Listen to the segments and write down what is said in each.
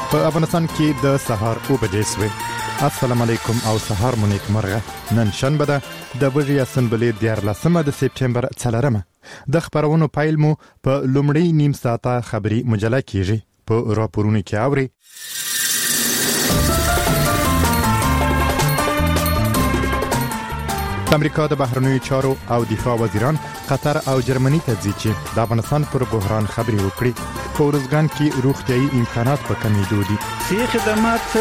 په افغانستان کې د سهار 9:00 السلام علیکم او سهار مونږ مرغه نن شنبه ده د بجې اسمبلی 14 د سپټمبر 4 د خبرونو پایل مو په لومړی نیم ساعته خبري مجله کېږي په راپورونو کې اوري امریکا د بهرنیو چارو او دفاع وزیران قطر او جرمني ته ځي چې د افغانستان پر بحران خبري وکړي په ورزګان کې روغتيایي امکانات په کمیدو دي صحي خدمات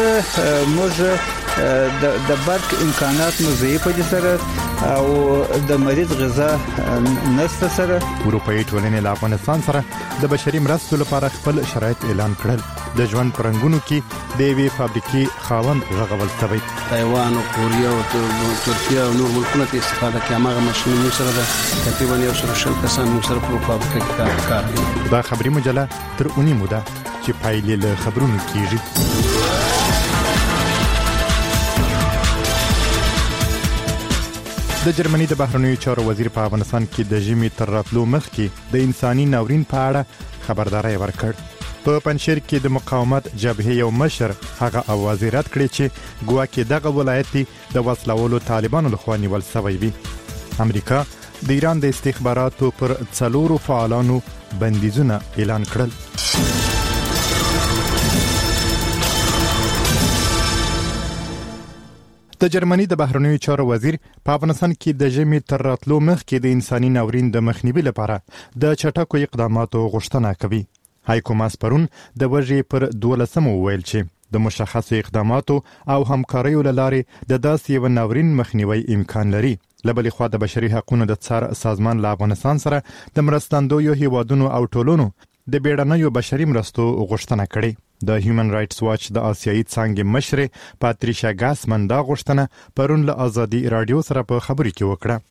موږ د برق امکانات مو ضعیف دي سره او د مریض غذا نشته سره اروپאי ټولنې له افغانستان سره د بشري مرستو لپاره خپل شرایط اعلان کړل د ژوند پرنګونو کې د وی فابریکې خاوند رغول شوی تایوان او کوریا او ترکیه او نور ملکونه ته استفاده کوي هغه ماشينونه سره د تقریبا یو سره کسان سره په فابریکه کې کار کوي دا خبري مجله تر اونۍ موده چې پایلې له خبرونو کېږي د جرمني د بهرنیو چارو وزیر په افغانستان کې د ژمي تر راتلو مخکې د انساني ناورین په اړه خبرداري ورکړ په پنځیر کې د مقاومت جبهه یو مشر هغه اواز رد کړی چې ګواکې دغه ولایت د وسلوالو طالبانو لخوا نیول شوی وي امریکا د ایران د استخباراتو پر 4 فعالانو بندیزونه اعلان کړل د جرمني د بهرنیو چارو وزیر په افغانستان کې د ژمي تر راتلو مخکې د انساني ناورین د مخنیوي لپاره د چټکو اقداماتو غوښتنه کوي هایکو ماس پرون د وژې پر 12 وویل چې د مشخصو اقداماتو او همکاریو لارې د داسې یو ناورین مخنیوي امکان لري لبلې خوا د بشري حقوقو د څار سازمان له افغانستان سره د مرستندویو هیوادونو او ټولونو د بیړنیو بشري مرستو غوښتنه کړې د هیومن رائټس واچ د آسیایي څانګې مشر پاتریشا ګاسمن دا غوښتنه پرون له ازادي رادیو سره په خبري کې وکړه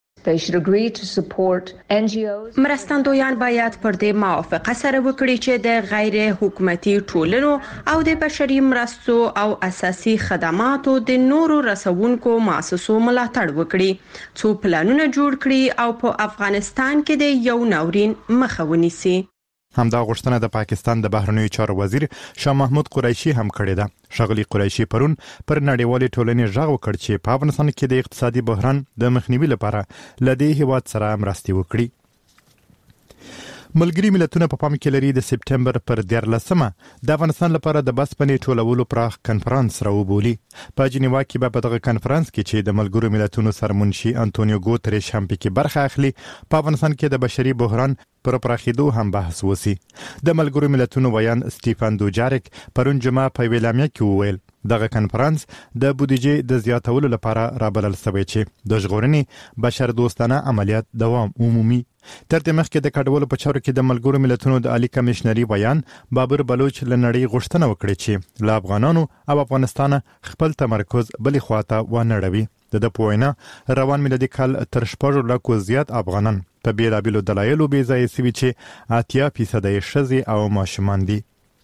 مرستندویان باید پر دې موافقه سره وکړي چې د غیر حکومتي ټولنو او د بشري مرستو او اساسي خدماتو د نورو رسونکو مؤسسو ملاتړ وکړي څو پلانونه جوړ کړي او په افغانستان کې د یو ناورین مخه ونیسي همدا غوښتنه د پاکستان د بهرنیو چارو وزیر شاه محمود قریشي هم کړې ده شغلی قریشي پرون پر نړیوالې ټولنې ژغ وکړ چې په افغانستان کې د اقتصادي بحران د مخنیوي لپاره لدې هیواد سره مرستې وکړي ملګری ملتونه په پام کې لري د سپټمبر پر 14 د افغانستان لپاره د بسپنې ټولولو پراخ کنفرانس راوبولي په جنیوا کې په دغه کنفرانس کې چې د ملګرو ملتونو سرمنشي انټونیو ګوتریش هم پکې برخه اخلي په افغانستان کې د بشري بحران پر پراخېدو هم بحث وسی د ملګرو ملتونو ویان سټيفن دوجارک پرون جمعه په ویلامیا کې وویل دغه کنفرانس د بودیجې د زیاتولو لپاره رابلل شوی چې د ژغورنې بشر دوستانه عملیات دوام عمومي تر دې مخکې د کډوالو په چارو کې د ملګرو ملتونو د عالی کمشنري ویان بابر بلوچ لنړی غوښتنه وکړي چې له افغانانو او افغانستان خپل تمرکز بلې خواته ونړوي د پوینا روان ملي کال تر 4 لکه زیات افغانان په بیلابیلو دلایلو بې ځای سوي چې 80% شذي او ماشومان دي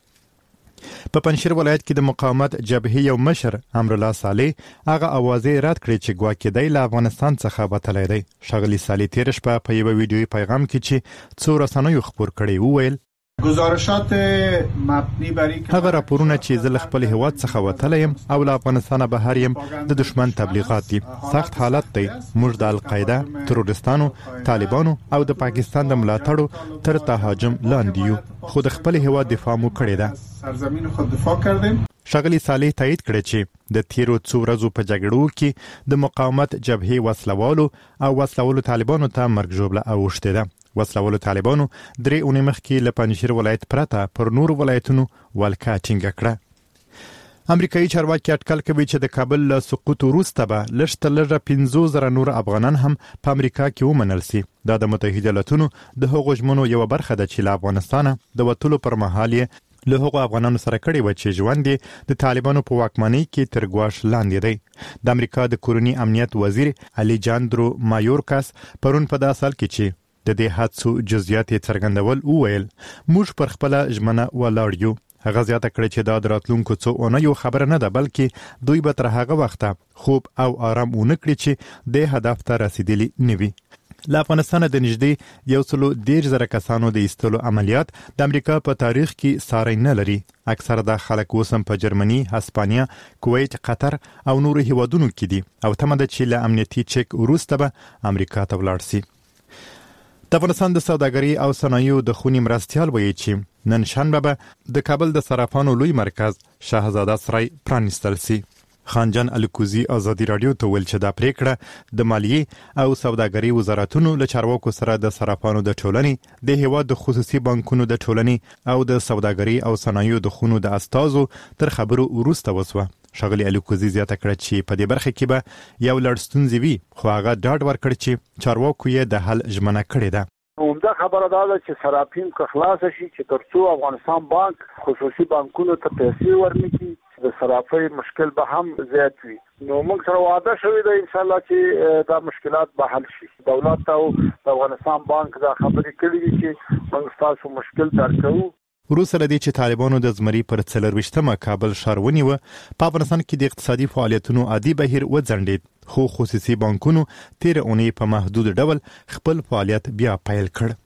په پنځیر ولایت کې د مقاومت جبهه یو مشر امرالله صالح هغه اوازې رد کړې چې ګواکې د افغانستان څخه وتلی دی شغلی صالح تیر شپه په یو ویډیوي پیغام کې چې څو رسنیو خبر کړي وویل گزارشات مبنی بر هغه راپورونه چې زل خپل هیواد څخه وتلیم او له افغانستان بهر يم د دشمن تبلیغات دي سخت حالت دی موږ د القاعده تروریستانو طالبانو او د پاکستان د ملاتړو تر تهاجم لاندې یو خود خپل هیواد دفاع مو کړی ده سرزمین خود دفاع کردیم شغلی صالح تایید کړی چې د تیرو څو ورځو په جګړو کې د مقاومت جبهه وسلوالو او وسلوالو طالبانو ته مرګ ژوبله اوښته ده وسلوالو طالبانو درې اونۍ مخکې له پنځیر ولایت پرته پر نور ولایتونو ولکه ټینګه کړه امریکایي چارواکي اټکل کوي چې د کابل له سقوط وروسته به لږ 15,000 نور افغانان هم په امریکا کې ومنل شي دا د متحده ایالاتونو د هغو ژمنو یو برخه ده چې له افغانستان د وټولو پر مهال له هغو افغانانو سره کړي و چې ژوند د طالبانو په واکمنۍ کې تر ګواښ لاندې دی د امریکا د کورنی امنیت وزیر الیجاندرو مایورکاس پرون په داسې حال کې چې د دې حادثو جزئیات څرګندول وویل موږ پر خپل ژمنه ولاړ یو هغه زیاته کړې چې دا راتلونکو څو اونیو خبره نه ده بلکې دوی به تر هغه وخته خوب او آرام ونه کړي چې د هدف ته رسیدلی نه وي له افغانستان د نږدې 110,000 کسانو د ایستلو عملیات د امریکا په تاریخ کې ساری نه لري. اکثره د خلک اوس هم په جرمني، هسپانیا، کویت، قطر او نورو هیوادونو کې دي او تمه ده چې له امنیتي چک وروسته به امریکا ته ولاړ شي. د افغانستان د سوداګرۍ او صنایعو د خونی مرستیال وایي چې نن شنبه به د کابل د صرافانو لوی مرکز شاهزاده سرای پرانیستل شي. خانجان الکوزی ازادي رادیو ته ویل چې دا پریکړه د مالیې او سوداګرۍ وزارتونو له چارواکو سره د صرافانو د ټولنې، د هیواد د خصوصي بانکونو د ټولنې او د سوداګرۍ او صنایعو د خونو د استازو تر خبرو وروسته وسوه. شغلی الکوزی زیاته کړه چې په دې برخه کې به یو لړ ستونزې وي، خو هغه ډاډ ورکړ چې چارواکو یې د حل ژمنه کړې ده. عمده خبره ده چې صرافین که خلاص شي چې ترڅو افغانستان بانک خصوصي بانکونو ته پیسې ورنکړي د صرافۍ مشکل به هم زیات وي. نو موږ سره وعده شوې ده ان شاء الله چې دا مشکلات به حل شي. دولت او د افغانستان بانک دا خبرې کړې دي چې موږ تاسو مشکل درکو. وروسته لدی چې طالبانو د زمري پر 24مه کابل ښار ونیو، په افغانستان کې د اقتصادي فعالیتونو عادي بهیر وځنډید، خو خصوصي بانکونو تیر اونۍ په محدود ډول خپل فعالیت بیا پیل کړ.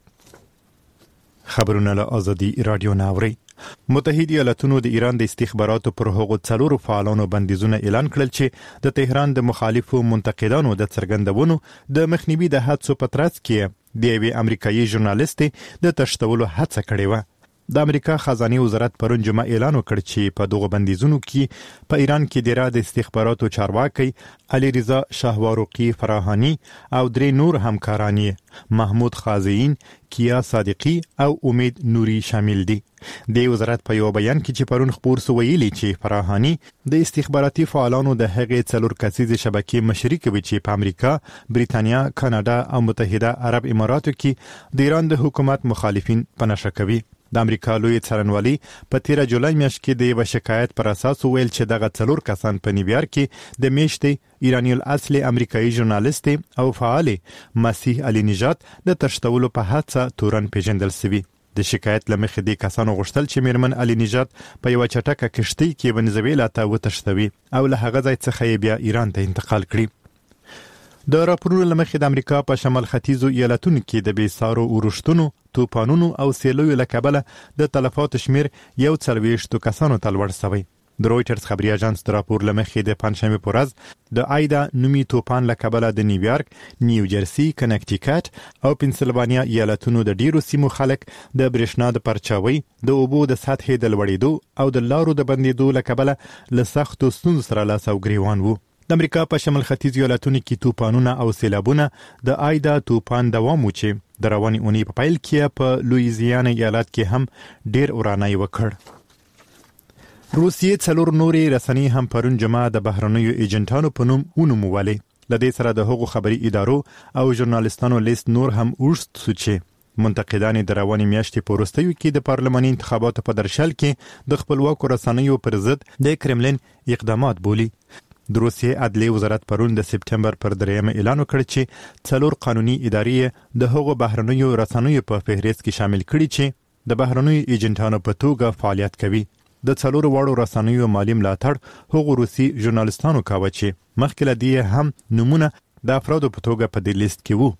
خبرونه له ازادي رادیو ناوري. متحده ایالاتونو د ایران د استخباراتو پر هغو 4 فعالانو بندیزونه اعلان کړل چې د تهران د مخالفو منتقدانو د څرګندونو د مخنیوي د هڅو په ترڅ کې د یوې امریکایي ژورنالیستې د تښتولو هڅه کړې و. د امریکا خزانه وزارت پرون جمعه اعلان وکړ چې په دغه بندیزونو کې په ایران کې د را د استخباراتو چارواکي علي رضا شاهواروقي فراهانی او درې نور همکاران محمود خازئین، کیا صادقی او امید نوري شامل دي. د وزارت په یو بیان کې چې پرون خبر سو ویلي چې فراهانی د استخباراتي فعالانو د هغې 4 کسیزې شبکې مشري کوي چې په امریکا، بریتانیا، کاناډا او متحده عرب اماراتو کې د ایران د حکومت مخالفین پنهشه کوي. د امریکا لوی څارنوالي په 13 جولای میاشت کې د یو شکایت پر اساس ویل چې دغه 4 کسان په نیویارک کې د میشتې ایرانی الاصل امریکایي ژورنالیست او فعال مسیح علي نژاد د تښتولو په هڅه تورن پیژندل شوی. د شکایت لمخې د کسانو غوښتل چې میرمن علي نژاد په یو چټکه کشتۍ کې ونیزویلا ته وتښتوي او له هغه ځای څخه بیا ایران ته انتقال کړي. د راپورونو لمخې د امریکا په شمال ختیځو ایالتونو کې د بیسارو اورښتونو، توپانونو او سیلویو له کبله د تلفاتو شمیر 140 کسانو ته لوړ شوی. د رويټرز خبري اژانس د راپور لمخې د پنځشنبه په ورځ د آیدا نومي توپان له کبله د نیویارک، نیو جرسي، کنیکټیکټ او پنسلوانیا ایالتونو د ډیرو سیمو خلک د برېښنا د پرچاوي، د اوبو د سطحې د لوړېدو او د لارو د بندیدو له کبله له سختو ستونزو سره لاس او ګریوان وو. د امریکا په شمال ختیځ ایالتونو کې توپانونه او سیلابونه د آیدا توپان دوام وچی د رواني اونۍ په پیل کې په لویزیانا ایالت کې هم ډیر ورانای وکړ. روسیې 4 نورې رسنۍ هم پرون جمعه د بهرنیو ایجنټانو په نوم ونومولې. لدې سره د هغو خبري ادارو او ژورنالیستانو لیست نور هم اوږد شو چې منتقدان د رواني میاشتې په وروستیو کې د پارلماني انتخاباتو په درشل کې د خپلواکو رسنیو پر ضد د کرملین اقدامات بولي. د روسیې عدلیې وزارت پرون د سپټمبر پر 3 اعلان وکړ چې 4 قانوني ادارې د هغو بهرنیو رسنیو په فهرست کې شامل کړي چې د بهرنیو ایجنټانو په توګه فعالیت کوي. د 4 وړو رسنیو مالی ملاتړ هغو روسي ژورنالیستانو کاوه چې مخکې له دې هم نمونه د افرادو په توګه په دې لیست کې وو.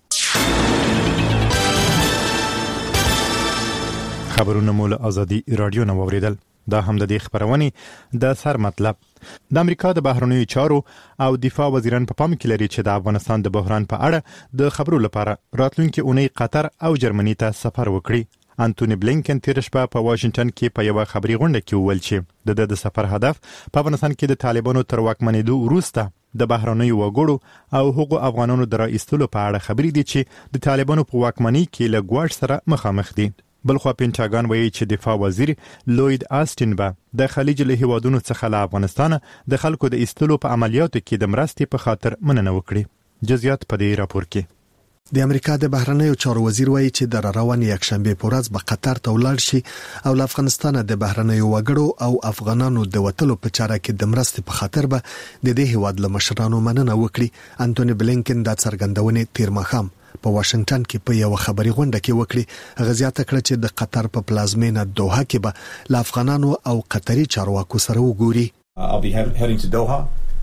خبرونه مول ازادي رادیو نو اوریدل. دا هم د دې خبرونه د سر مطلب. د امریکا د بهرنیو چارو او دفاع وزیران په پام کې لري چې د افغانستان د بحران په اړه د خبرو لپاره راتلونکي اونۍ قطر او جرمني ته سفر وکړي. انټونی بلینکن تیر شپه په واشنگټن کې په یو خبري غونډه کې وویل چې د سفر هدف په افغانستان کې د طالبانو تر واکمنېدو وروسته د بهرنیو وګړو او هغو افغانانو د راایستلو په اړه خبرې دي چې د طالبانو په واکمنۍ کې له ګواښ سره مخامخ دي. بلخوا پینټاګان وایي چې دفاع وزیر لوید آستین به د خلیج له هیوادونو څخه له افغانستان د خلکو د ایستلو په عملیاتو کې د مرستې په خاطر مننه وکړي. جزئیات په دې راپور کې. د امریکا د بهرنیو چارو وزیر وایي چې د روان یکشنبه په ورځ به قطر ته ولاړ شي او له افغانستان د بهرنیو وګړو او افغانانو د وټلو په چاره کې د مرستې په خاطر به د دې هیواد له مشرانو مننه وکړي. انټونی بلینکن د څرګندونې تیر مخام په واشنگټن کې په یو خبري غونډه کې وکړي. غزيات کړ چې د قطر په پلازمینه دوحه کې به له افغانانو او قطري چارواکو سره وګوري. I'll be heading to Doha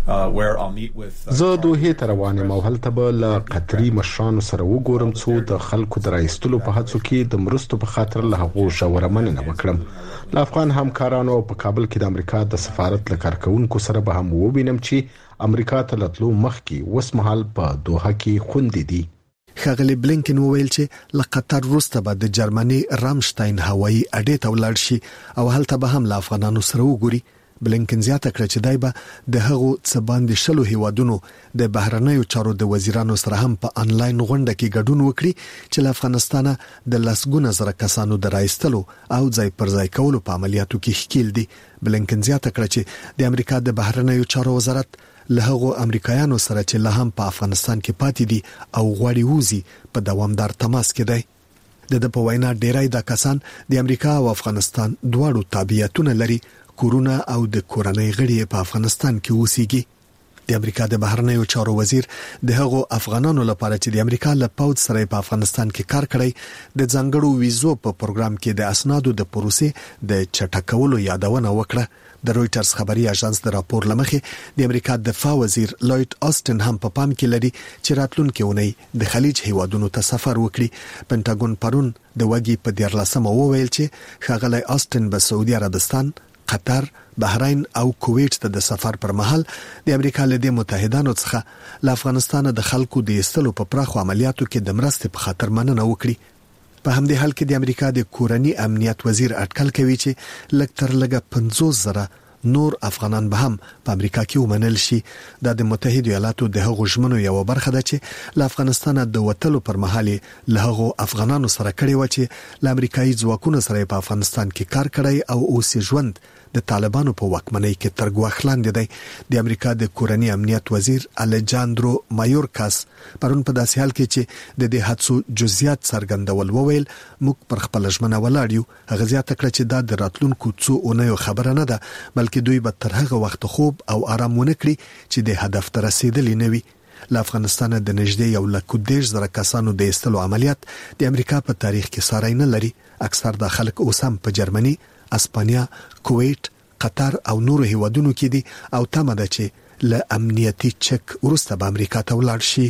زه دوه ته روان یم او هلته به له قطري مشرانو سره وګورم څو د خلکو د راایستلو په هڅو کې د مرستو په خاطر له هغو ژوره مننه وکړم. له افغان همکارانو په کابل کې د امریکا د سفارت له کارکونکو سره به هم ووینم چې امریکا ته لتلو مخکې وسمحال په دوحه کې خوندې دي. ښاغلي بلینکن وویل چې له قطر وروسته به د جرمني رامشتاین هوایي اډې ته ولاړ شي او هلته به هم له افغانانو سره وګوري. بلینکن زیاته کړه چې دای به د هغو څه باندې شلو هیوادونو د بهرنیو چارو د وزیرانو سره هم په انلاین غونډه کې ګډون وکړي چې له افغانستانه د لسګونه زره کسانو د راایستلو او ځای پر ځای کولو په عملیاتو کې ښکیل دي. بلینکن زیاته کړه چې د امریکا د بهرنیو چارو وزارت له هغو امریکایانو سره چې له هم په افغانستان کې پاتې دي او غواړي ووزي په دوامدار تماس کې دی. د په وینا ډیری دا کسان د امریکا او افغانستان دواړو تابعیتونه لري، کورونه او د کورنۍ غړي په افغانستان کې اوسېږي. د امریکا د بهرنیو چارو وزیر د هغو افغانانو لپاره چې د امریکا له پوځ سره په افغانستان کې کار کړی د ځانګړو ویزو په پروګرام کې د اسنادو د پروسې د چټکولو یادونه وکړه. د رويټرز خبري اژانس د راپور لمخې د امریکا دفاع وزیر لوید آستن هم په پام کې لري چې راتلونکي اونۍ د خلیج هیوادونو ته سفر وکړي. پنټاګون پرون د وګي په 14 وویل چې ښاغلی آستن به سعودي عربستان، قطر، بحرین او کویت ته د سفر پر مهال د امریکا له دې متحدانو څخه له افغانستان د خلکو د ایستلو په پراخو عملیاتو کې د مرستې په خاطر مننه وکړي. په همدې حال کې د امریکا د کورنی امنیت وزیر اټکل کوي چې لږ تر لږه 50,000 نور افغانان به هم په امریکا کې ومنل شي. د متحده ایالاتو د هغو ژمنو یو برخه ده چې له افغانستان د وټلو پر مهال له هغو افغانانو سره کړي و چې له امریکایي ځواکونو سره په افغانستان کې کار کړی او اوس ژوند د طالبانو په واکمنۍ کې تر ګواښ لاندې دی. د امریکا د کورنی امنیت وزیر الیجاندرو مایورکاس پرون په داسې حال کې چې د دې حادثو جزئیات څرګندول وویل موږ پر خپل ژمنه ولاړ یو. هغه زیاته کړه چې دا د راتلونکو څو اونیو خبره نه ده، بلکې دوی به تر هغه وخت خوب او آرام ونه کړي چې د هدف ته رسیدلی نه وي. له افغانستان د نږدې 1,10,000 کسانو د ایستلو عملیات د امریکا په تاریخ کې ساری نه لري. اکثر د خلک اوس هم په جرمني، اسپانیا، کویت، قطر او نورو هیوادونو کې دي او تمه ده چې له امنیتي چک وروسته به امریکا ته ولاړ شي.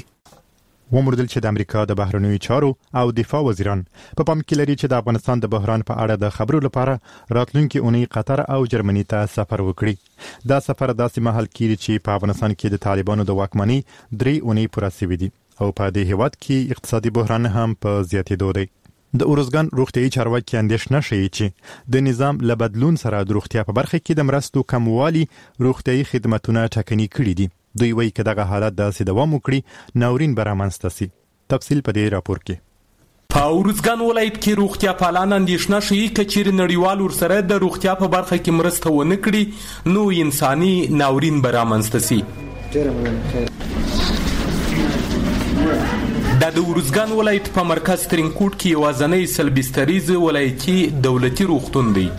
ومردل چې د امریکا د بهرنیو چارو او دفاع وزیران په پام کې لري چې د افغانستان د بحران په اړه د خبرو لپاره راتلونکي اونۍ قطر او جرمني ته سفر وکړي. دا سفر داسې مهال کېږي چې په افغانستان کې د طالبانو د واکمنۍ 3 اونۍ پوره شوې دي او په دې هیواد کې اقتصادي بحران هم په زیاتېدو دی. د اورزګان روغتيایي چارواکي اندېښنه شي چې د نظام له بدلون سره د روغتیا په برخه کې د مرستو کموالي روغتيایي خدماتونه ټکني کړي دي. دوی وایي چې دغه حالت داسې دوام وکړي ناورین به رامنځته شي. تفصیل په دې راپور کې. په اورزګان ولایت کې روغتیا پالان اندېښنه شي چې چیرې نړیوال ورسره د روغتیا په برخه کې مرسته ونه کړي نو انساني ناورین به رامنځته شي. د اورزګان ولایت په مرکز ترینکوټ کې یوازنی سلبستریز ولایتي دولتي روغتون دی.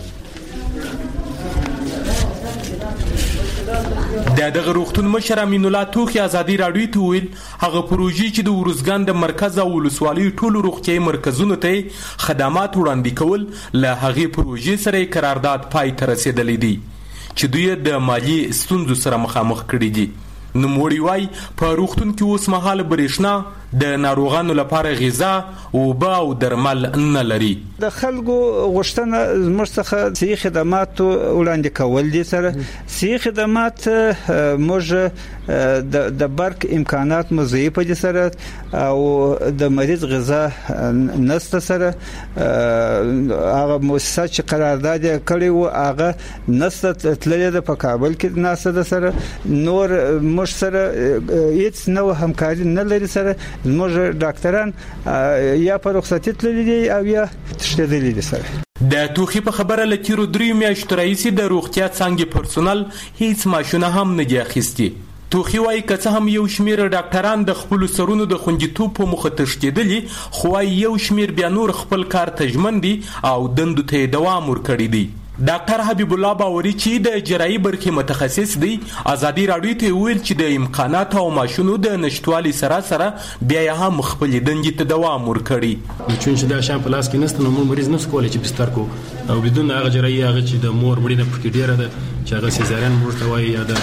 دغه روغتون مشر امین الله توخی ازادي راډیو ته ویل هغه پروژې چې د اورزګان د مرکز او ولسوالۍ ټولو روغتیايي مرکزونو ته خدمات وړاندې کول له هغه پروژې سره قرارداد پای ته رسیدلی دی چې دوی د مالی ستونزو سره مخامخ کړي دي. نو موړی وای په روغتون کې اوس مهال برېښنا د ناروغانو لپاره غذا او او درمل نه لري. د خلکو غوښتنه زموږ څخه صحي خدمات وړاندې کول دي. سره صحي خدمات موږ د برق امکانات مو ضعیف دي سره او د مریض غذا نسته سره هغه مؤسسه چې قرارداد کړی و هغه نسته تللې ده په کابل کې ناسه ده سره نور موږ سره هیڅ نو همکاري نه لري. سره موږ ډاکټران یا په رخصتي تللي دي او یا تشدیدلي دي. سره د توخي په خبره لکه 3 میاشتې رئیس د روغتیا څنګه پرسونل هیڅ ماشونه هم نه دي اخیستي. توخي وايي که څه هم یو شمیر ډاکټران د خپل سرونو د خوندیتوب په مخه تشدیدلي خو یو شمیر بیا نور خپل کار تجمن دي او دندو ته دوام ورکړي دي. ډاکټر حبیب الله باوري چې د جراحي برخې متخصص دی ازادي راډیو ته ویل چې د امکانات او ماشونو د نشټوالي سره بیا هم خپل دندې ته دوام ورکړي. چې دا شان په لاس کې نست نو مریض نس کولای چې بستر کو او بدون هغه جراحي هغه چې د مور مړینه پکې ډیره ده چې هغه سیزارین ورته وایي یا د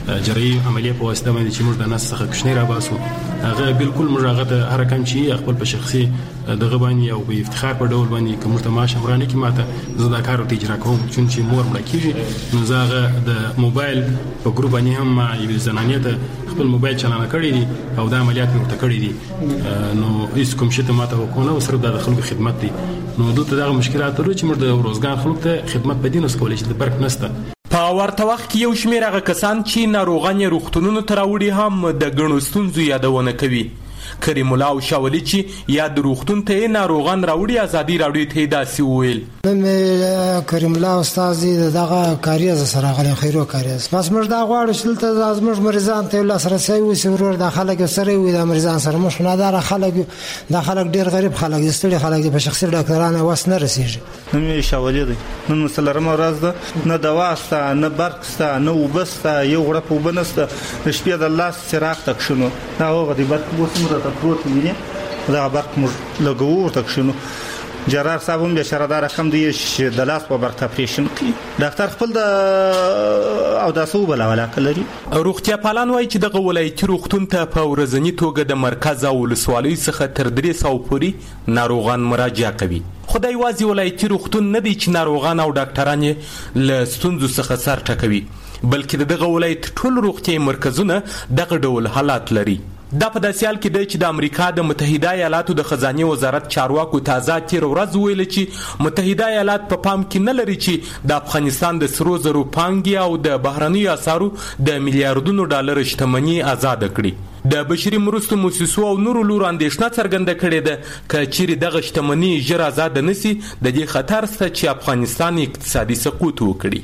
جراحي عملیه په واسطه باندې چې موږ د نس څخه کوچنی را باسو هغه بالکل موږ هغه ته هر کم چې خپل په شخصي دغه باندې او په افتخار په ډول باندې کوم ته ماشه ورانه کی ماته زه دا کار ته اجرا کوم چې مور مړ کیږي نو زه هغه د موبایل په ګروپ باندې هم ما یو زنانیت خپل موبایل چلانه کړی دي او دا عملیات مې ورته کړی دي نو هیڅ کوم شي ته ماته وکونه او سره د خلکو خدمت دي نو دلته دغه مشکلات ورو چې موږ د روزګار خلکو ته خدمت بدینو سکولای شي د برک نسته په ورته وخت کې یو شمېر هغه کسان چې ناروغان یې روغتونونو ته راوړي هم د ګڼو ستونزو یادونه کوي کریم الله او شاولی چې یا د روغتون ته ناروغان راوړي ازادي راوړي ته داسې وویل کریم الله استاد دغه کاریز سره غلي خیرو کاریز بس موږ دا غواړو چې دلته زموږ مریضان ته الله سره سوي ورور د خلک سره وي د مریضان سره مش نه دار خلک د خلک ډیر غریب خلک ستړي خلک په شخصي ډاکټرانو واس نه رسیږي نو شاولی دی نو مسلرم ورځ ده نه دوا ستا نه برق ستا نه وبستا یو غړپ وبنسته د شپې د الله سراغ تک شنو دا هغه دی برق وسمره ته پروت ویني دا برق موږ لګو تک شنو جرار صاحب هم بشردار رقم دی چې د لاس په برق اپریشن کوي ډاکټر خپل د او داسو بلا ولا کلري روغتیا پالان وایي چې دغه ولایتي روغتون ته په ورځنی توګه د مرکز او ولسوالۍ څخه تر 300 پورې ناروغان مراجعه کوي خدای وازي ولایتي روغتون نه دی چې ناروغان او ډاکټران یې له ستونزو څخه سر ټکوي بلکې دغه ولایت ټول روغتي مرکزونه دغه ډول حالات لري دا په داسې حال کې دی چې د امریکا د متحده ایالاتو د خزانه وزارت چارواکو تازه تیر ورځ ویل چې متحده ایالات په پام کې نه لري چې د افغانستان د سرو زرو پانګي او د بهرنیو اسعارو د میلیارډونو ډالر شتمنۍ آزاد کړي د بشري مرستو مؤسسو او نورو لورو اندېښنه څرګنده کړې ده چې چیرې دغه شتمنۍ ژر آزاد نشي د دې خطر شته چې افغانستان اقتصادي سقوط وکړي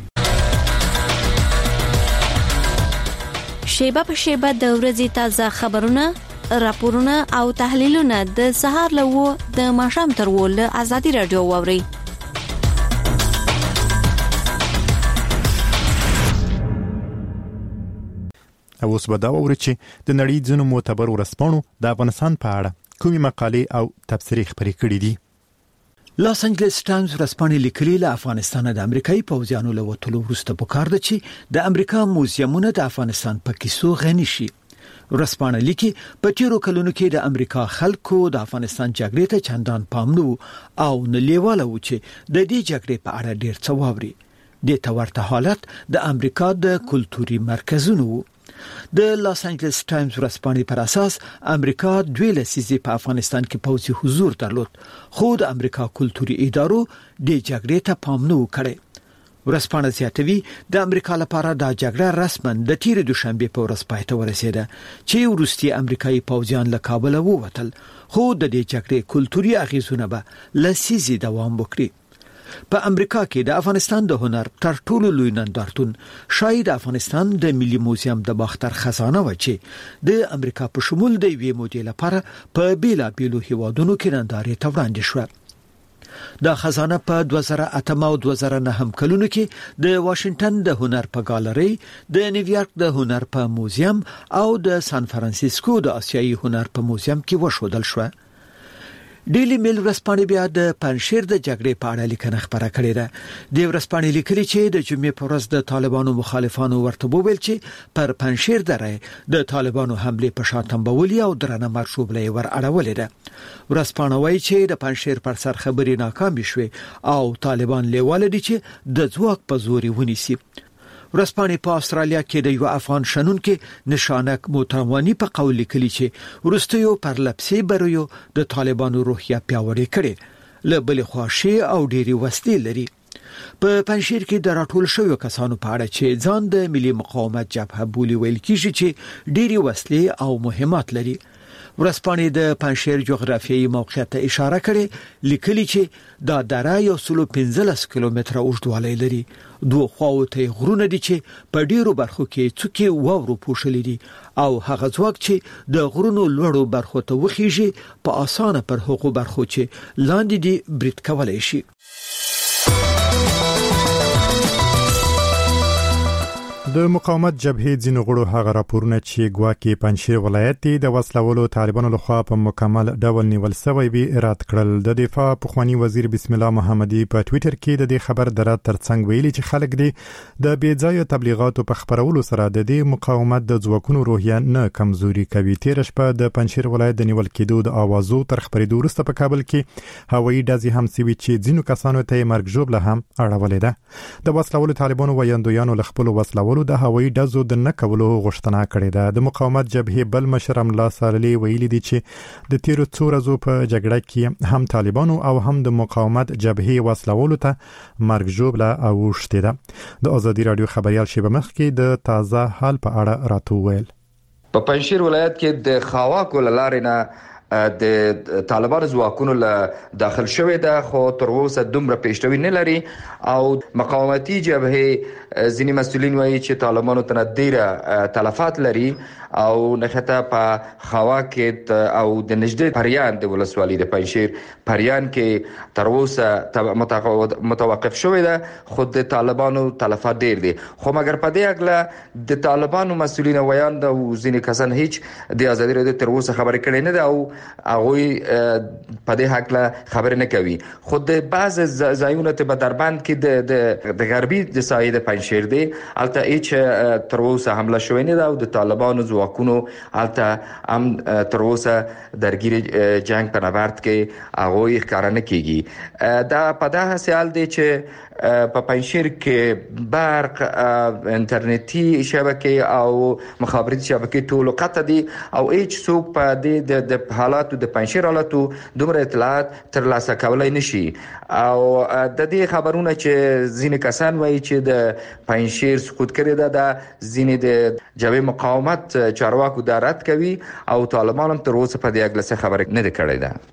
شیبه په شیبه د ورځې تازه خبرونه راپورونه او تحلیلونه د سهار له د ماښام تر ول ازادي رادیو ووري اوس به دا ووري چې د نړۍ ځینو معتبر ورسپانو د افغانستان په اړه کومې مقالې او تبصرې خپرې کړې دي لاس انجلس ټایمز ورځپاڼې لیکلي له افغانستان د امریکایي پوځیانو له وټولو وروسته پکار ده چې د امریکا موزیمونه د افغانستان په کیسو غني شي ورځپاڼه لیکي په تیرو کلونو کې د امریکا خلکو د افغانستان جګړې ته چندان پام نه او نه لیواله و چې د دې جګړې په اړه ډیر څه واوري د تورته حالت د امریکا د کلتوري مرکزونو د لاس انجلس ټایمز ورځپاڼې پر اساس امریکا 2 لسیزې په افغانستان کې پوځي حضور درلود خو د امریکا کلتوري ادارو د جګړې ته پام نه وکړي ورځپاڼه زیاتوي د امریکا لپاره د جګړه رسما د تیر دوشنبه په ورځ پای ته ورسېده چې وروستي امریکایي پوځیان له کابل ووتل خو د دې جګړې کلتوري اغیزونه به لسیزې دوام وکړي په امریکا کې د افغانستان د هنر تر ټولو لوی نندارتون شاید افغانستان د ملي موزیم د باختر خزانه و چې د امریکا په شمول د وی موډل لپاره په بیلابیلو هیوادونو کې نندارې ته وړاندې شو د خزانه په 2008 او 2009 کلونو کې د واشنگټن د هنر په ګالري د نیویارک د هنر په موزیم او د سان فرانسیسکو د آسیایي هنر په موزیم کې وښودل شو ډیلی میل ورځپاڼې بیا د پنځشیر د جګړې په اړه لیکنه خبره کړې ده د ورځپاڼې لیکلي چې د جمعې په ورځ د طالبانو مخالفانو ورته وویل چې پر پنځشیر درې د طالبانو حمله په شاتمبولي او درنه مرشوبلې ور اړولې ده ورځپاڼه وایي چې د پنځشیر پر سر خبرې ناکام شوه او طالبان لیواله دي چې د ځواک په زور ونیسي ورځپاڼې په استرالیا کې د یو افغان شنونکو نشانک موتروانی په قول لیکلي چې ورستیو پر لپسې برویو د طالبانو روحیه پیاوړې کړي له بل خواشي او ډيري وسلې لري په پنځشیر کې د راټول شویو کسانو په اړه چې ځان د ملي مقاومت جبهه بولی ویل کیږي چې ډيري وسلې او مهمات لري ورځپاڼې د پنځشیر جغرافیایي موقعیت ته اشاره کړې لیکلي چې دا دره یو 15 کیلومتره اوږدوالی لري دوه خواوته غرونه دي چې په ډیرو برخو کې څوکي واورو پوښلې دي او هغه ځواک چې د غرونو لوړو برخو ته وخیږي په اسانه پر هغو برخو چې لاندې دي برید کولای شي د مقاومت جبهې ځینو غړو هغه راپورونه چې ګواکې پنځشیر ولایت د وسلوالو طالبانو لخوا په مکمل ډول نیول شوی وي رد کړل. د دفاع پخوانی وزیر بسم الله محمدي په ټوئیټر کې د دې خبر درات ترڅنګ ویلي چې خلک دي د بیځایه تبلیغاتو په خبرولو سره د دې مقاومت د ځواکونو روحیه نه کمزوري کوي. تیر شپه د پنځشیر ولایت د نیول کېدو د اوازو تر خبرېدو وروسته په کابل کې هوایي ډزې هم سوي چې ځینو کسانو ته مرګ ژوبله هم اړولې ده. د وسلوالو طالبانو ویاندویانو له خپل وسلوالو د هوایي ډزو د نه کولو غوښتنه کړې ده. د مقاومت جبهې بل مشر املا ساللی ویلي دي چې د تیرو څو ورځو په جګړه کې هم طالبانو او هم د مقاومت جبهې وسلوالو ته مرګ ژوبله اوښتې ده. د ازادي رادیو خبريال شیبه مخکې د تازه حال په اړه راته وویل. په پنځشیر ولایت کې د خواکو لارې نه د طالبانو ځواکونو له داخل شوې ده، خو تر اوسه دومره پیشروي نه لري او مقاومتي جبهې ځینې مسؤلین وایي چې طالبانو ته ډیره تلفات لري او نخته په خوا کې او د نږدې پریان د ولسوالۍ د پنځشیر پریان کې تر اوسه متوقف شوې ده، خو د طالبانو تلفات ډیر دي. خو مګر په دې اړه د طالبانو مسؤلین وایي د ځینې کسان هیڅ د ازادي رادیو تر اوسه خبرې کړې نه ده او هغه په دې حق له خبرې نه کوي. خود د بعض ځایونو ته په دربند کې د غربي د سایې د پنځشیر دی البته هیڅ تر اوسه حمله شوې نه ده او د طالبانو ځواکونو البته هم تر اوسه درګیری جنگ په نبرد کې هغه ښکارا نه کیږي. دا په داسې حال دی چې په پنځشیر کې برق، انټرنیټي شبکې او مخابراتي شبکې ټول قطع دي او هیڅ څوک په دې د حالاتو د پنځشیر حالاتو دومره اطلاعات ترلاسه کولای نشي. او د دې خبرونه چې ځینې کسان وایي چې د پنځشیر سقوط کړی ده، د ځینې د جبهې مقاومت چارواکو دا رد کوي او طالبان هم تر اوسه په دې اړه څه خبره نه ده کړې ده.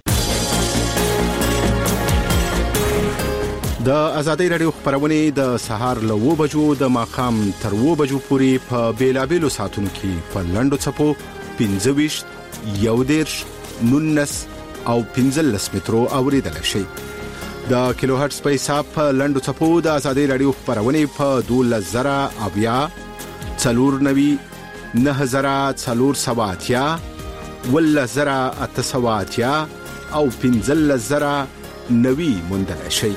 د ازادي رادیو خبرونه د سهار له 9 بجو د ماخام تر 9 بجو پورې په بیلابېلو ساعتونو کې په لنډو چپو 25 11 19 او 15 مترو اوریدل شي. د کیلو هرتز په حساب په لنډو چپو د ازادي رادیو خبرونه په 12000 اویا 490 9480 ولزرا اتسواتیا او 15000 نوي موندل شي.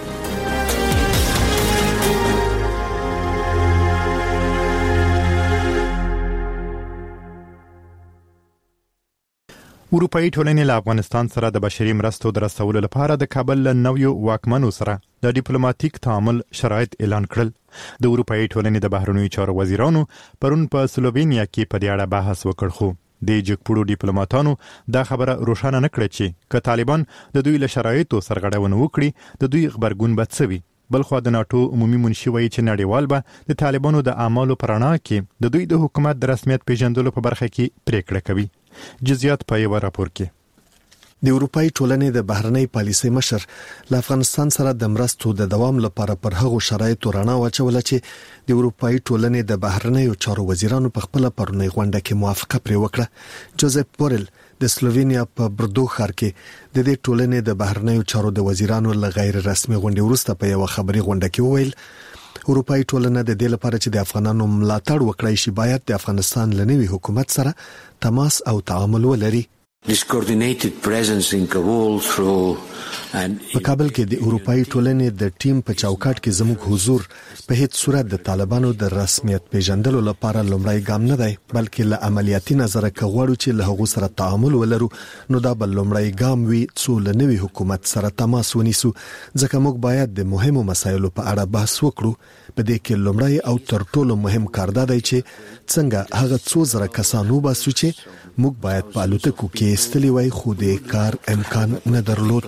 اروپאי ټولنې له افغانستان سره د بشري مرستو د رسولو لپاره د کابل له نویو واکمنو سره د ډیپلوماټیک تعامل شرایط اعلان کړل. د اروپאי ټولنې د بهرنیو چارو وزیرانو پرون په سلووینیا کې په دې اړه بحث وکړ، خو د جګپړو ډیپلوماټانو دا خبره روښانه نه کړه چې که طالبان د دوی له شرایطو سرغړونه وکړي د دوی خبرګون به څه وي. بلخو د ناتو عمومي منشي وایي چې نړیوال به د طالبانو د اعمالو پر رڼا کې د دوی د حکومت د رسمیت پیژندلو په برخه کې پریکړه کوي. جزئیات په یو راپور کې. د اروپאי ټولنې د بهرنۍ پالیسۍ مشر له افغانستان سره د مرستو د دوام لپاره پر هغو شرایطو رڼا واچول چې د اروپאי ټولنې د بهرنیو چارو وزیرانو په خپل پرونی غونډه کې موافقه پرې وکړه. جوزف بورل د سلووینیا په بردو ښار کې د دې ټولنې د بهرنیو چارو د وزیرانو له غیر رسمي غونډې وروسته په یو خبري غونډه کې وویل اروپאי ټولنه د دې لپاره چې د افغانانو ملاتړ وکړي شي باید د افغانستان لنوي حکومت سره تماس او تعامل ولري. په کابل کې د اروپאי ټولنې د ټیم په چوکاټ کې زموږ حضور په هیڅ صورت د طالبانو د رسمیت پیژندلو لپاره لومړی ګام نه دی، بلکې له عملیاتي نظره کغواړو چې له هغو سره تعامل ولرو نو دا بل لومړی ګام وي چې له نوي حکومت سره تماس ونیسو، ځکه موږ باید د مهمو مسایلو په اړه بحث وکړو. په دې کې لومړی او تر ټولو مهم کار دا دی چې څنګه هغه څو زره کسانو باسو چې موږ باید په الوتکو کې استلی وای خو د کار امکان نه درلود.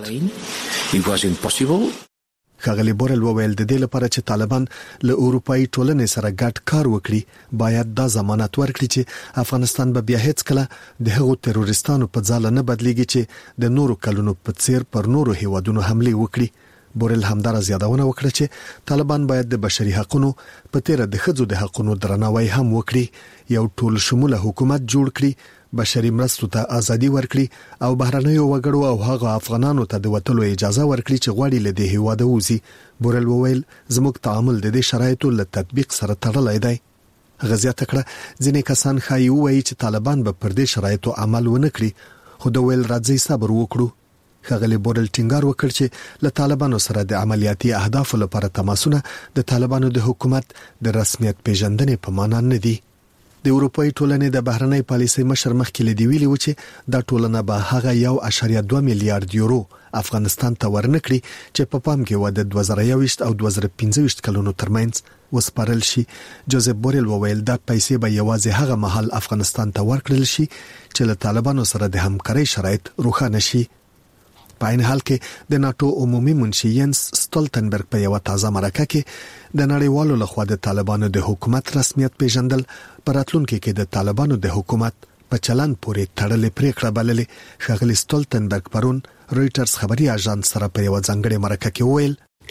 خغلی بورل وویل د دې لپاره چې طالبان له اروپאי ټولنې سره ګډ کار وکړي باید دا ضمانت ورکړي چې افغانستان به بیا هیڅ کله د هغو تروریستانو په ځاله نه بدلیږي چې د نورو کلونو په څیر پر نورو هیوادونو حمله وکړي. بورل همدار زیادونه وکړه چې طالبان باید د بشري حقوقو په تیر د ښځو د حقوقو درناوی هم وکړي، یو ټول شموله حکومت جوړ کړي، بشري مرستو ته ازادي ورکړي او بهرنیو وګړو او هغه افغانانو ته د وټلو اجازه ورکړي چې غواړي له دې هیواده وځي. بورل وویل زموږ تعامل د دې شرایطو له تطبیق سره تړلی دی. غزیات کړه ځینې کسان خایي وایي چې طالبان به پر دې شرایطو عمل ونه کړي خو د ویل راځي صبر وکړو. ښاغلي بورل ټینګار وکړ چې له طالبانو سره د عملیاتي اهدافو لپاره تماسونه د طالبانو د حکومت د رسمیت پیژندنې په معنا نه دي. د اروپאי ټولنې د بهرنۍ پالیسۍ مشر مخکې لدی ویلي و چې دا ټولنه به هغه 1.2 میلیارډ یورو افغانستان ته ورنکړي چې په پام کې و د 2021 او 2025 کلونو ترمنځ وسپارل شي. جوزف بورل وویل دا پیسې به یوازې هغه مهال افغانستان ته ورکړل شي چې له طالبانو سره د همکارۍ شرایط روښانه شي. په عین حال کې د ناتو عمومي منشي ینس ستولتنبرګ په یو تازه مرکه کې د نړیوالو لخوا د طالبانو د حکومت رسمیت پیژندل پراتلونکو کې د طالبانو د حکومت په چلن پورې تړلې پریکړه بللې. ښاغلي ستولتنبرګ پرون رويټرز خبري اژانس سره په یو ځانګړي مرکه کې وویل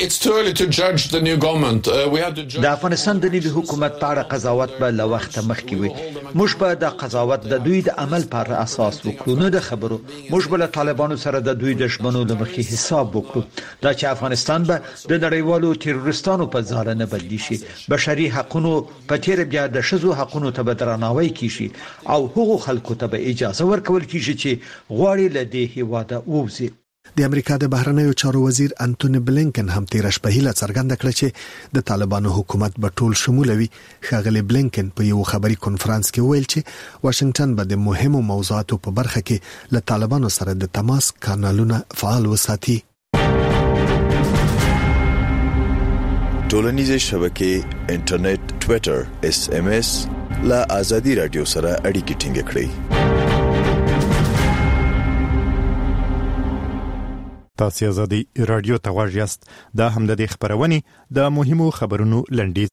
د افغانستان د نوي حکومت په اړه قضاوت به له وخت مخکې وي. موږ به د قضاوت د دوی د عمل پر اساس وکړو نه د خبرو. موږ به له طالبانو سره د دوی د شمنو لمخې حساب وکړو دا چې افغانستان به د نړیوالو تروریستانو په ځاله نه بدلی شي. بشري حقوقو په تیر بیا د شذو حقوقو ته بدرناوی کیږي او حقوق خلکو ته به اجازه ورکول کیږي چې غواړي له دې هیواده ووځي. د امریکا د بهرنیو چارو وزیر انټونی بلینکن هم تیر شپه هیله څرګنده کړه چې د طالبانو حکومت به ټول شمولوي. ښاغلي بلینکن په یو خبري کانفرنس کې ویل چې واشنگټن به د مهمو موضوعاتو په برخه کې له طالبانو سره د تماس کانالونه فعال وساتي. ټولنیزې شبکې انټرنیټ ټوئیټر SMS لا ازادي رادیو سره اړیکې ټینګ کړئ. تاسو ازادي رادیو ته غواړئ یاست دا هم د خبرونې د مهمو خبرونو لنډیز.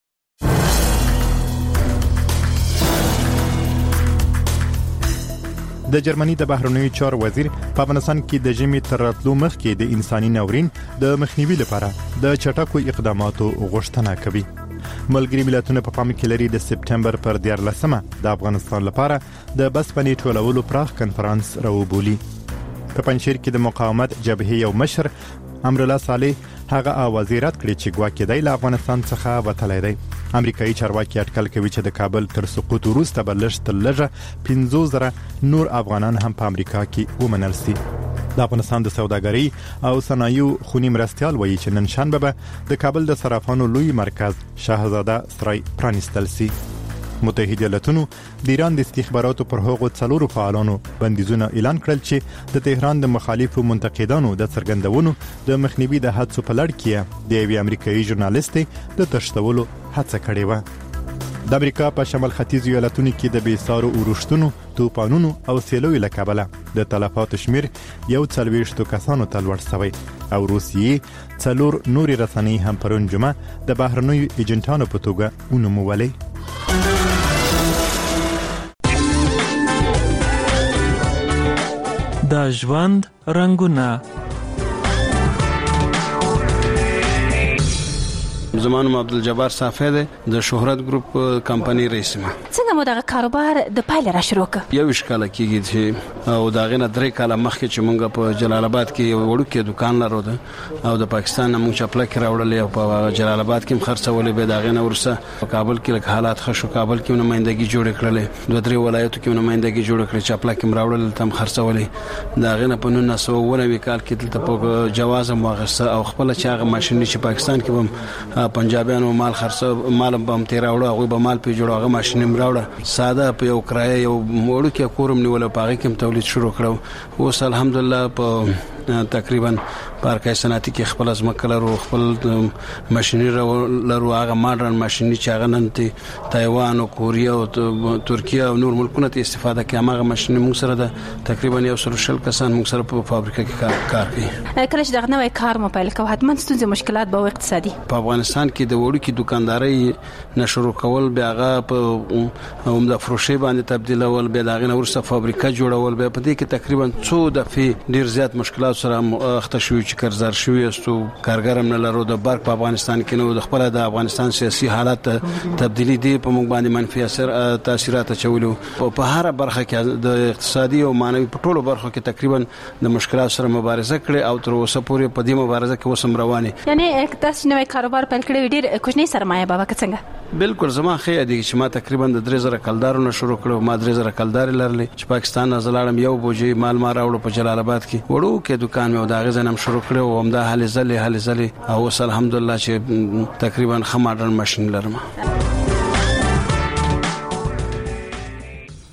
د جرمني د بهرنیو چارو وزیر په افغانستان کې د ژمي تر راتلو مخکې د انساني ناورین د مخنیوي لپاره د چټکو اقداماتو غوښتنه کوي. ملګری ملتونه په پام کې لري د سپټمبر پر 14مه د افغانستان لپاره د بسپنې ټولولو پراخ کنفرانس راوبولي. په پنځیر کې د مقاومت جبهې یو مشر امرالله صالح هغه اوازې رد کړې چې ګواکې د افغانستان څخه وتلی دی. امریکایي چارواکي اټکل کوي چې د کابل تر سقوط وروسته بلشتلغه 15,000 نور افغانان هم په امریکا کې ومنل شي. د افغانستان د سوداګرۍ او صنایعو خونی مرستيال وایي چې نن شنبه به د کابل د صرافانو لوی مرکز شاهزاده سرای پرانیستل شي. متحده ایالاتونو د ایران د استخباراتو پر هغو څلورو فعالانو بندیزونه اعلان کړل چې د تهران د مخالفو منتقدانو د څرګندونو د مخنیوي د هڅو په لړ کې د یوې امریکایي ژورنالیستې د تښتولو هڅه کړې و. د امریکا په شمال ختیځ ایالاتونو کې د بیسارو اورښتونو، توپانونو او سیلوي له کبله د تلفاتو شمیر 140 کسانو ته لوړ شوی او روسیې 4 نوري رسنۍ هم پرون جمعه د بهرنیو ایجنټانو په توګه ونومولې. د ژوند رنگونه. زمانم عبدالجبار صافی دی د شهرت ګروپ کمپنی رئیس ما. څنګه مو دغه کاروبار د پایله را شروع ک؟ یو اشکال کیږي چې او داغه نه درې کاله مخکې چې مونږ په جلال آباد کې یو وړوکی دکان لرو او د پاکستان مونږ چپلک راوړل او په جلال آباد کې خرڅولې به داغه نه ورسه په کابل کې لکه حالات خشو کابل کې نمائندګي جوړ کړلې دوه درې ولایتو کې نمائندګي جوړ کړې چپلک راوړل تم خرڅولې داغه نه په 1990 کال کې تل په جواز مواغسه او خپل چاغه ماشين چې پاکستان کې هم پنجابیانو مال خرڅ مال هم تیر راوړ هغه به مال په جوړه ماشين راوړ ساده په یو کرایه یو موړو کې کورم نیول پاغه کې تولید شروع کړو. اوس الحمدلله په تقریبا پارکای صنعتي کې خپل ازمکلرو خپل ماشيني لرو هغه ماډرن ماشيني چې هغه نن تایوان او کوریا او ترکیه او نور ملکونو ته استفاده کوي. هغه ماشيني موږ سره د تقریبا 100 کسان موږ سره په فابریکه کې کار کوي. کله چې دغه نوې کار مو پیل کوه حتمن ستونزې مشکلات به اقتصادي په افغانستان کې د وړو کې دکانداري نشرو کول بیا هغه په عمده فروشي باندې تبدیلول بیا دغه ورسره فابریکه جوړول بیا په دې کې تقریبا 2 دفعه ډیر زیات مشکلات سره اخته شوی چې قرضدار شوی استو کارګرم نه لرو د برق په افغانستان کې نو د خپل د افغانستان سیاسي حالات تبدیلی دي په موږ باندې منفي تاثیرات چولو په هر برخه کې د اقتصادي او مانوي په ټولو برخو کې تقریبا د مشکلات سره مبارزه کړې او تر اوسه پورې په دې مبارزه کې وسم روانه. یعنی تاسو نوې کاروبار پیل کړی ډیر کوچنی سرمایه بابا څنګه بالکل زما خې دي چې ما تقریبا د 3000 کلدارونه شروع کړو ما 3000 کلدار لرلې چې پاکستان نازلالم یو بوجي مال ما راوړو په جلال آباد کې وړو کې دکان مې دا غزنم شروع کړو او همدا حل زلي او الحمدلله چې تقریبا خماډن ماشين لرم